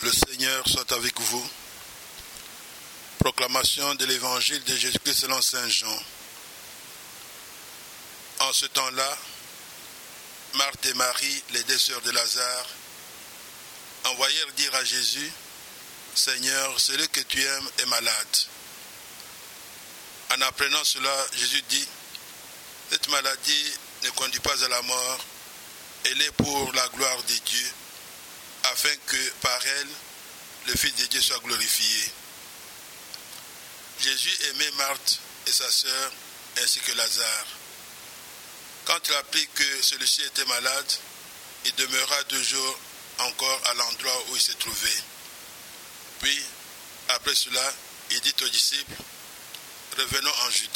Le Seigneur soit avec vous. Proclamation de l'évangile de Jésus-Christ selon saint Jean. En ce temps-là, Marthe et Marie, les deux sœurs de Lazare, envoyèrent dire à Jésus, « Seigneur, celui que tu aimes est malade. » En apprenant cela, Jésus dit, « Cette maladie ne conduit pas à la mort, elle est pour la gloire de Dieu, afin que par elle, le Fils de Dieu soit glorifié. » Jésus aimait Marthe et sa sœur, ainsi que Lazare. Quand il apprit que celui-ci était malade, il demeura 2 jours encore à l'endroit où il se trouvait. Puis, après cela, il dit aux disciples, « Revenons en Judée. »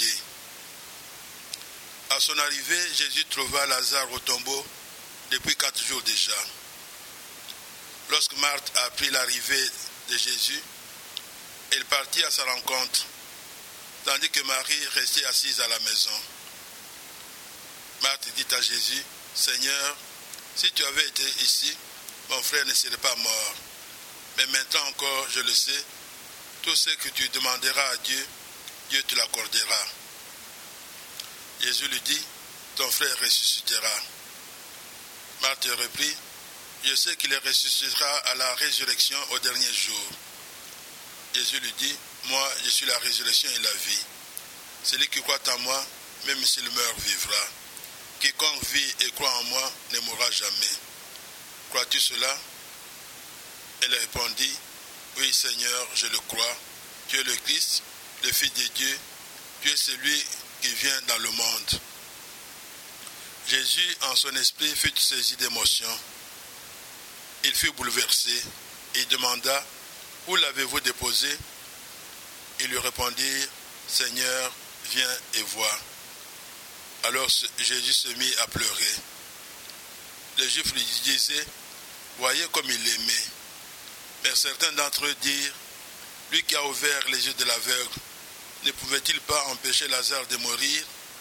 À son arrivée, Jésus trouva Lazare au tombeau depuis 4 jours déjà. Lorsque Marthe apprit l'arrivée de Jésus, elle partit à sa rencontre, tandis que Marie restait assise à la maison. Marthe dit à Jésus, « Seigneur, si tu avais été ici, mon frère ne serait pas mort. Mais maintenant encore, je le sais, tout ce que tu demanderas à Dieu, Dieu te l'accordera. » Jésus lui dit, « Ton frère ressuscitera. » Marthe reprit, « Je sais qu'il ressuscitera à la résurrection au dernier jour. » Jésus lui dit, « Moi, je suis la résurrection et la vie. Celui qui croit en moi, même s'il meurt, vivra. Quiconque vit et croit en moi ne mourra jamais. Crois-tu cela ?» Elle répondit, « Oui, Seigneur, je le crois. Tu es le Christ, le Fils de Dieu. Tu es celui qui vient dans le monde. » Jésus, en son esprit, fut saisi d'émotion. Il fut bouleversé. Il demanda, « Où l'avez-vous déposé ?» Ils lui répondirent, « Seigneur, viens et vois. » Alors Jésus se mit à pleurer. Les Juifs lui disaient, « Voyez comme il l'aimait. » Mais certains d'entre eux dirent, « Lui qui a ouvert les yeux de l'aveugle, ne pouvait-il pas empêcher Lazare de mourir ?»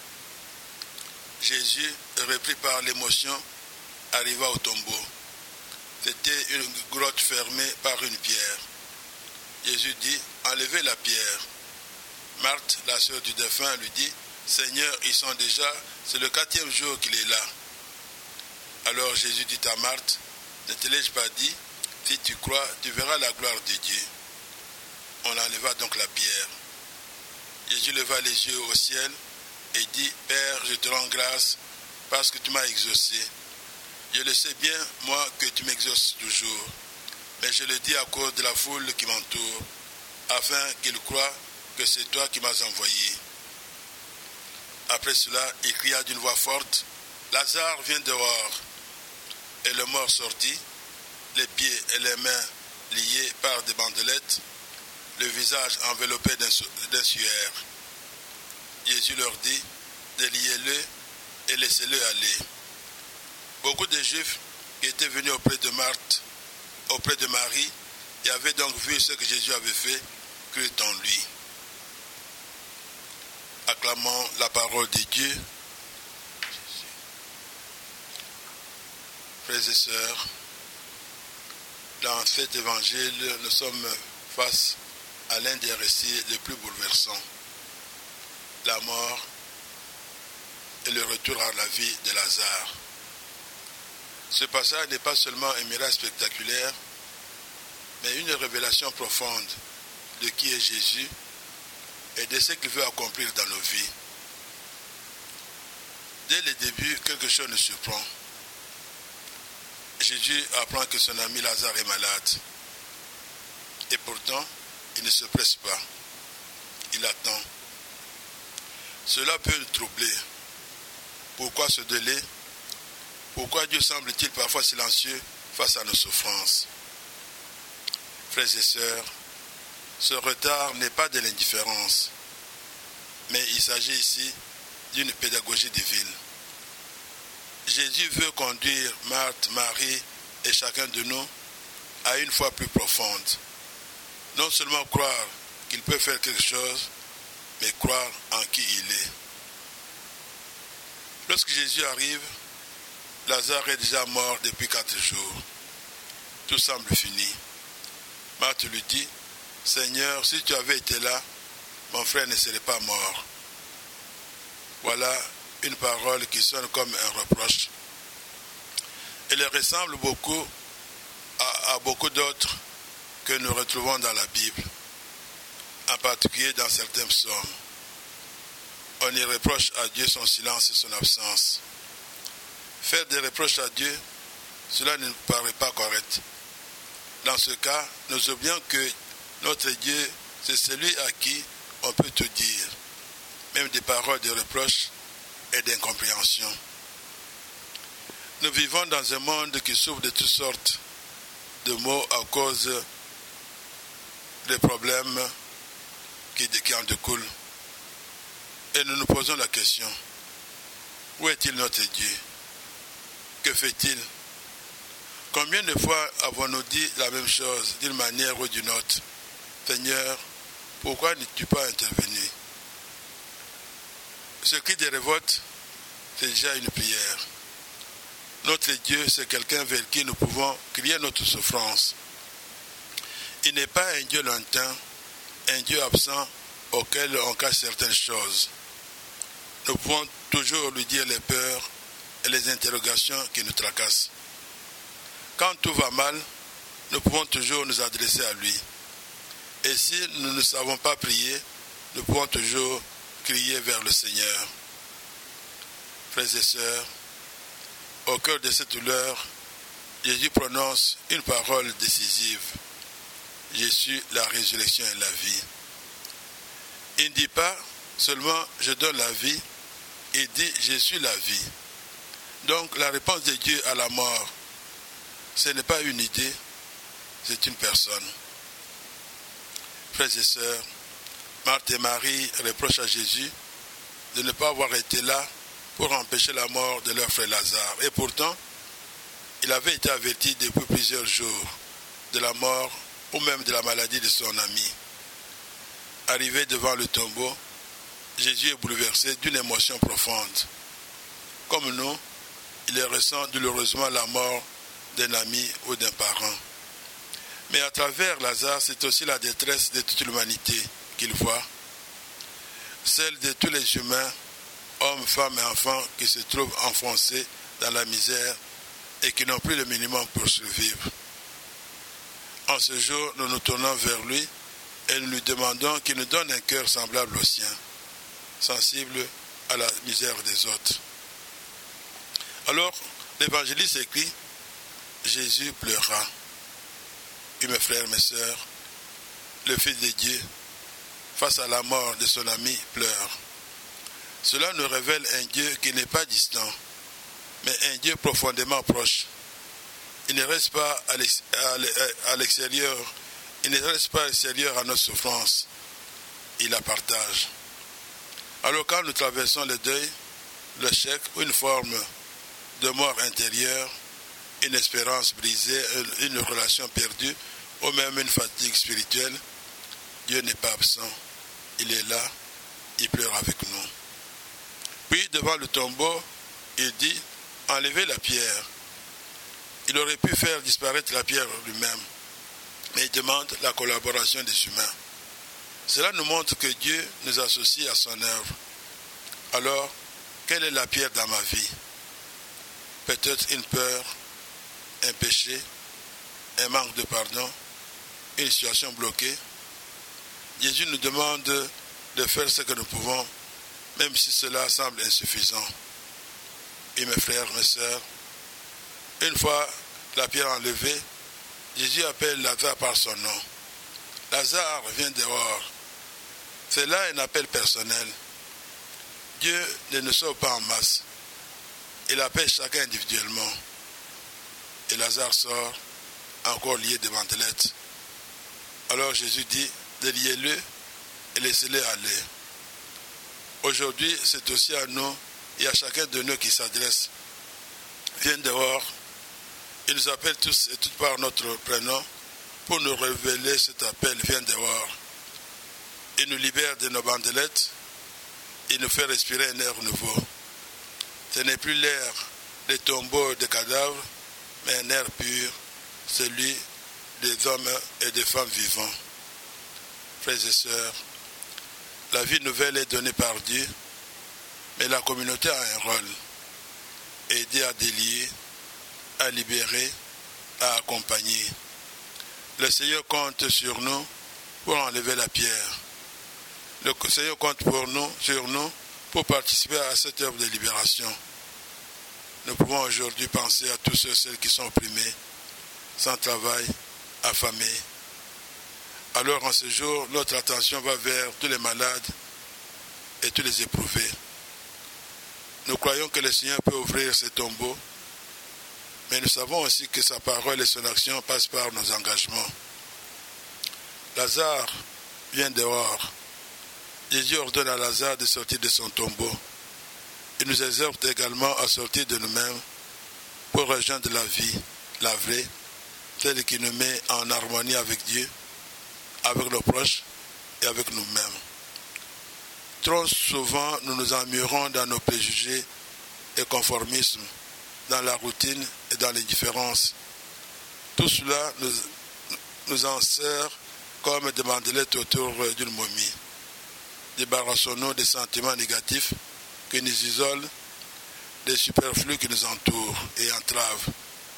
Jésus, repris par l'émotion, arriva au tombeau. C'était une grotte fermée par une pierre. Jésus dit, « Enlevez la pierre. » Marthe, la sœur du défunt, lui dit, « Seigneur, ils sont déjà, c'est le 4e jour qu'il est là. » Alors Jésus dit à Marthe, « Ne te l'ai-je pas dit, si tu crois, tu verras la gloire de Dieu. » On enleva donc la pierre. Jésus leva les yeux au ciel et dit, « Père, je te rends grâce parce que tu m'as exaucé. Je le sais bien, moi, que tu m'exauces toujours, mais je le dis à cause de la foule qui m'entoure, afin qu'ils croient que c'est toi qui m'as envoyé. » Après cela, il cria d'une voix forte, « Lazare, viens dehors !» Et le mort sortit, les pieds et les mains liés par des bandelettes, le visage enveloppé d'un suaire. Jésus leur dit, « Déliez-le et laissez-le aller. » Beaucoup de Juifs qui étaient venus auprès de Marthe, auprès de Marie, et avaient donc vu ce que Jésus avait fait, crurent en lui. Acclamons la parole de Dieu. Frères et sœurs, dans cet évangile, nous sommes face à l'un des récits les plus bouleversants, la mort et le retour à la vie de Lazare. Ce passage n'est pas seulement un miracle spectaculaire, mais une révélation profonde de qui est Jésus et de ce qu'il veut accomplir dans nos vies. Dès le début, quelque chose nous surprend. Jésus apprend que son ami Lazare est malade. Et pourtant, il ne se presse pas. Il attend. Cela peut le troubler. Pourquoi ce délai? Pourquoi Dieu semble-t-il parfois silencieux face à nos souffrances? Frères et sœurs, ce retard n'est pas de l'indifférence, mais il s'agit ici d'une pédagogie divine. Jésus veut conduire Marthe, Marie et chacun de nous à une foi plus profonde. Non seulement croire qu'il peut faire quelque chose, mais croire en qui il est. Lorsque Jésus arrive, Lazare est déjà mort depuis 4 jours. Tout semble fini. Marthe lui dit, « Seigneur, si tu avais été là, mon frère ne serait pas mort. » Voilà une parole qui sonne comme un reproche. Elle ressemble beaucoup à beaucoup d'autres que nous retrouvons dans la Bible, en particulier dans certains psaumes. On y reproche à Dieu son silence et son absence. Faire des reproches à Dieu, cela ne nous paraît pas correct. Dans ce cas, nous oublions que notre Dieu, c'est celui à qui on peut tout dire, même des paroles de reproche et d'incompréhension. Nous vivons dans un monde qui souffre de toutes sortes de maux à cause des problèmes qui en découlent. Et nous nous posons la question, où est-il notre Dieu? Que fait-il? Combien de fois avons-nous dit la même chose d'une manière ou d'une autre? Seigneur, pourquoi n'es-tu pas intervenu? Ce cri de révolte, c'est déjà une prière. Notre Dieu, c'est quelqu'un vers qui nous pouvons crier notre souffrance. Il n'est pas un Dieu lointain, un Dieu absent auquel on cache certaines choses. Nous pouvons toujours lui dire les peurs et les interrogations qui nous tracassent. Quand tout va mal, nous pouvons toujours nous adresser à lui. Et si nous ne savons pas prier, nous pouvons toujours crier vers le Seigneur. Frères et sœurs, au cœur de cette douleur, Jésus prononce une parole décisive. Je suis la résurrection et la vie. Il ne dit pas seulement je donne la vie, il dit je suis la vie. Donc la réponse de Dieu à la mort, ce n'est pas une idée, c'est une personne. Frères et sœurs, Marthe et Marie reprochent à Jésus de ne pas avoir été là pour empêcher la mort de leur frère Lazare. Et pourtant, il avait été averti depuis plusieurs jours de la mort ou même de la maladie de son ami. Arrivé devant le tombeau, Jésus est bouleversé d'une émotion profonde. Comme nous, il ressent douloureusement la mort d'un ami ou d'un parent. Mais à travers Lazare, c'est aussi la détresse de toute l'humanité qu'il voit, celle de tous les humains, hommes, femmes et enfants qui se trouvent enfoncés dans la misère et qui n'ont plus le minimum pour survivre. En ce jour, nous nous tournons vers lui et nous lui demandons qu'il nous donne un cœur semblable au sien, sensible à la misère des autres. Alors, l'évangéliste écrit, Jésus pleura. Et mes frères, mes sœurs, le Fils de Dieu, face à la mort de son ami, pleure. Cela nous révèle un Dieu qui n'est pas distant, mais un Dieu profondément proche. Il ne reste pas à l'extérieur, il ne reste pas extérieur à notre souffrance, il la partage. Alors quand nous traversons le deuil, l'échec ou une forme de mort intérieure, une espérance brisée, une relation perdue, ou même une fatigue spirituelle, Dieu n'est pas absent. Il est là, il pleure avec nous. Puis, devant le tombeau, il dit, enlevez la pierre. Il aurait pu faire disparaître la pierre lui-même, mais il demande la collaboration des humains. Cela nous montre que Dieu nous associe à son œuvre. Alors, quelle est la pierre dans ma vie? Peut-être une peur, un péché, un manque de pardon, une situation bloquée. Jésus nous demande de faire ce que nous pouvons, même si cela semble insuffisant. Et mes frères, mes sœurs, une fois la pierre enlevée, Jésus appelle Lazare par son nom. Lazare, viens dehors. C'est là un appel personnel. Dieu ne nous sauve pas en masse. Il appelle chacun individuellement. Et Lazare sort, encore lié de bandelettes. Alors Jésus dit, déliez-le et laissez-le aller. Aujourd'hui, c'est aussi à nous et à chacun de nous qui s'adresse. Viens dehors. Il nous appelle tous et toutes par notre prénom pour nous révéler cet appel, viens dehors. Il nous libère de nos bandelettes. Il nous fait respirer un air nouveau. Ce n'est plus l'air des tombeaux de cadavres, mais un air pur, celui des hommes et des femmes vivants. Frères et sœurs, la vie nouvelle est donnée par Dieu, mais la communauté a un rôle. Aider à délier, à libérer, à accompagner. Le Seigneur compte sur nous pour enlever la pierre. Le Seigneur compte sur nous pour participer à cette œuvre de libération. Nous pouvons aujourd'hui penser à tous ceux et celles qui sont opprimés, sans travail, affamés. Alors en ce jour, notre attention va vers tous les malades et tous les éprouvés. Nous croyons que le Seigneur peut ouvrir ses tombeaux, mais nous savons aussi que sa parole et son action passent par nos engagements. Lazare vient dehors. Jésus ordonne à Lazare de sortir de son tombeau. Il nous exhorte également à sortir de nous-mêmes pour rejoindre la vie, la vraie, celle qui nous met en harmonie avec Dieu, avec nos proches et avec nous-mêmes. Trop souvent, nous nous emmurons dans nos préjugés et conformismes, dans la routine et dans l'indifférence. Tout cela nous enserre comme des bandelettes autour d'une momie. Débarrassons-nous des sentiments négatifs qui nous isolent, des superflus qui nous entourent et entravent.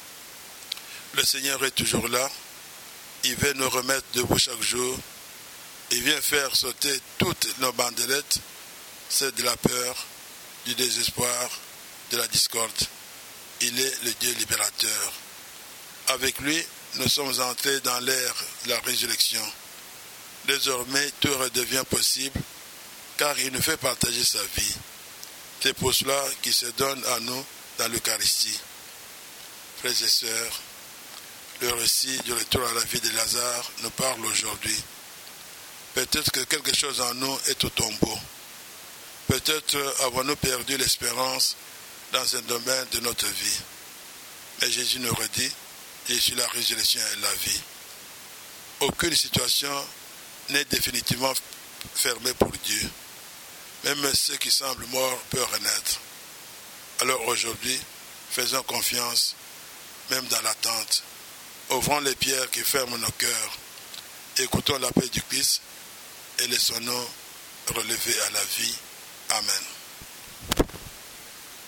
Le Seigneur est toujours là. Il veut nous remettre debout chaque jour. Il vient faire sauter toutes nos bandelettes, celles de la peur, du désespoir, de la discorde. Il est le Dieu libérateur. Avec lui, nous sommes entrés dans l'ère de la résurrection. Désormais, tout redevient possible, car il nous fait partager sa vie. C'est pour cela qu'il se donne à nous dans l'Eucharistie. Frères et sœurs, le récit du retour à la vie de Lazare nous parle aujourd'hui. Peut-être que quelque chose en nous est au tombeau. Peut-être avons-nous perdu l'espérance dans un domaine de notre vie. Mais Jésus nous redit, je suis la résurrection et la vie. Aucune situation n'est définitivement fermée pour Dieu. Même ceux qui semblent morts peuvent renaître. Alors aujourd'hui, faisons confiance, même dans l'attente. Ouvrons les pierres qui ferment nos cœurs. Écoutons l'appel du Christ et laissons-nous relever à la vie. Amen.